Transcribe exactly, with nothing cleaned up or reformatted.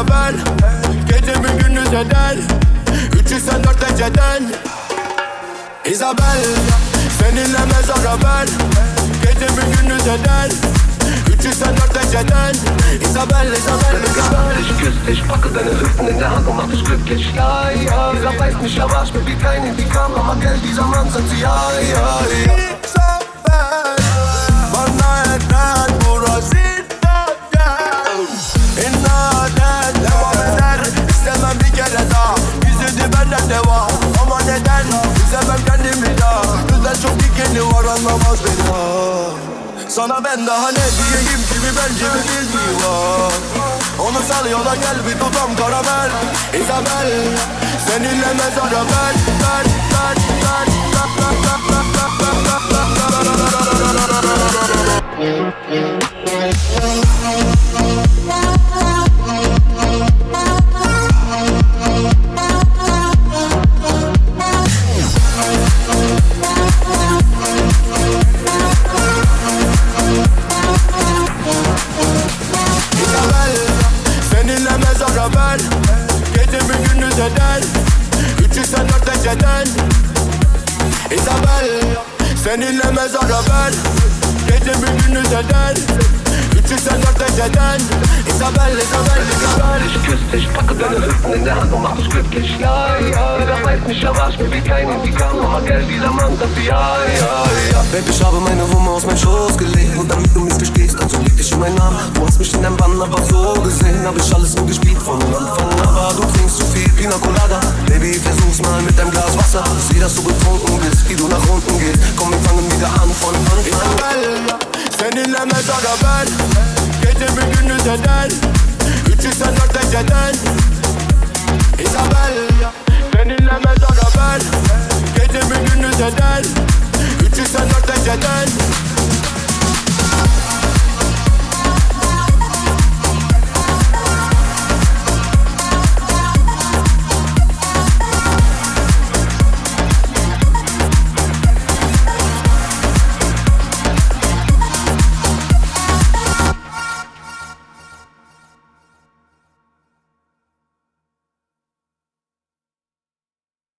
beraber. Gece bir gündüz eder. Üç yüz sen dört eceden. Isabel, seninle mezara ben. Gece bir gündüz eder. Üç yüz sen dört eceden. Isabel, Isabel, Isabel. Ich küss dich, packe deine Hüften in der Hand und mach dich glücklich. Ja, ja, dieser weiß nicht, er war mir wie kein die kam, aber gell, dieser Mann sagt sie, ja, ja, ja. Isabel, bana yeter burası yeter. İnnaden devam eder. İstemem bir kere daha. Yüzüdü benden devam. Ama neden? Üzemem kendimi daha. Güzel çok dikeni var, anlamaz beni ha. Sana ben daha ne diyeyim gibi bence bir bildiği var. Onu sal yola gel bir tutam karamel. Isabel, seninle mezara ben. Ben, ben, ben, ben, ben, ben, ben, ben. Gece bir gündüz eder. Üç yüz sen dört eceden. Isabel, seninle mezara ben. Gece bir gündüz eder. Üç yüz sen dört eceden. Isabel, Isabel, Isabel. Ich küss dich, packe deine Hüften in der Hand und mach dich glücklich. Ja, ja, der weiß nicht, er war mir wie kein die kam, aber gell, dieser Mann sagt sie, ja, ja, ja. Baby, ich habe meine Wumme aus meinem Schoß gelegt. Und damit du mich verstehst, also lieg dich in meinen Namen. Du hast mich in deinem Bann aber so gesehen. Hab ich alles nur gespielt von Anfang. Aber du trinkst zu viel Pina Colada. Baby, versuch's mal mit deinem Glas Wasser. Sieh, dass du betrunken bist, wie du nach unten gehst. Komm, wir fangen wieder an von Anfang. Isabel, seninle mezara ben. Gece bir gündüz eder. Üç yüz sen dört eceden. Isabel, seninle mezara ben. Gece bir gündüz eder. Üç yüz sen dört eceden.